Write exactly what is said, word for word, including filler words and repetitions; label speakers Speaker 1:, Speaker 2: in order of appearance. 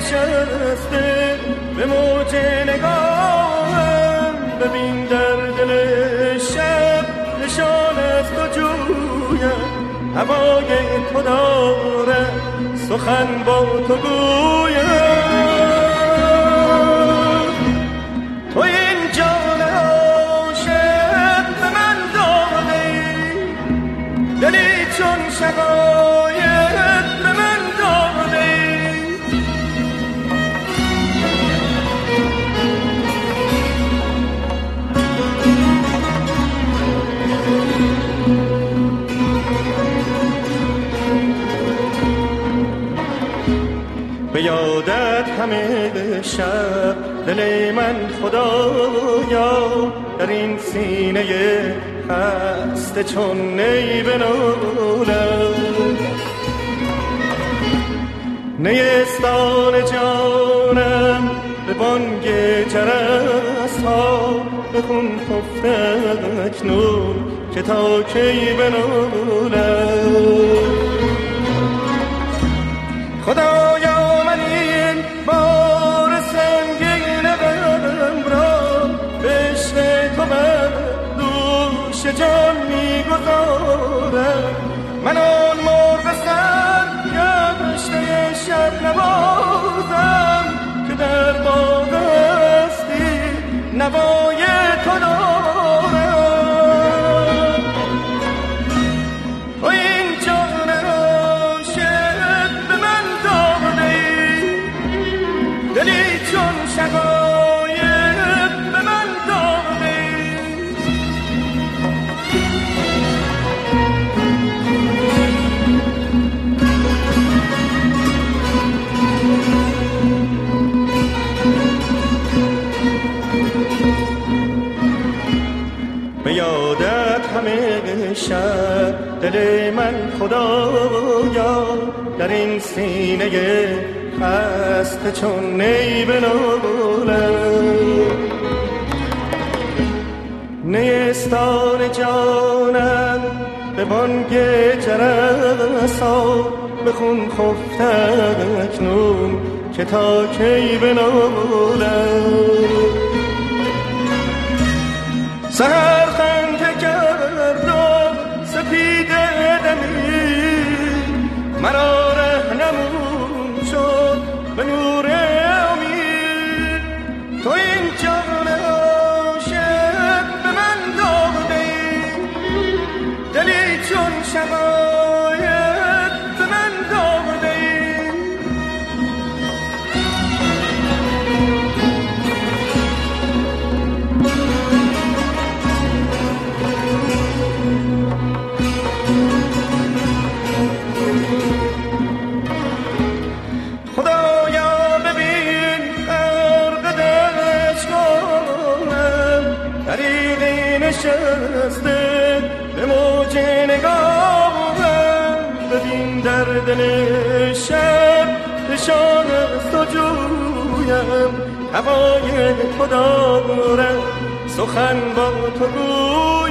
Speaker 1: نشسته به موج نگاهم، ببین در دل شب نشان از تو جویم، هوای تو داره سخن با تو گویم. تو این جان عاشق به من دادی، دلی چون شقایق به من دادی. به یادت همه شب دل من خدایا، در این سینه خسته چون نی بنالم. نیستان جانم به بانگ جرس ها، بخون خفته اکنون که تا کی بنالم. خدایا من این بار سنگین غم را به عشق تو بر دوش جان میگذارم. من آن مرغ سر گشته شب نوازم که در باغ هستی نوای تو دارم. و این جان عاشق به من دادی، دلی چون شقایق به من دادی. به یادت همه شب دل من خدایا، در این سینه خسته چون نی بنالم. نیستان جانم به بانگ جرس ها، بخون خفته اکنون که تا کی بنالم. سحر خنده کرد و سپید دمی، مرا رهنمون شد به نور امید. تو این جان عاشق به من دادی، دلی چون شقایق به من دادی. نشسته به موج نگاهم، ببین در دل شب نشان از تو جویم، هوای تو دارم سخن با تو گویم.